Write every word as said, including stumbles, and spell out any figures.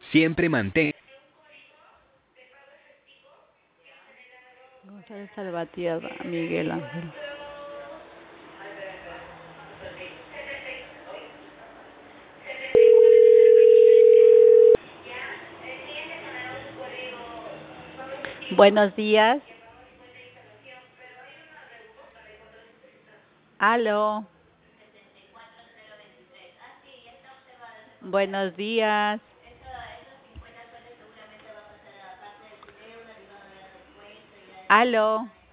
Siempre mantén. González Salvatierra, Miguel Ángel. Buenos días. Aló. Buenos días. Aló.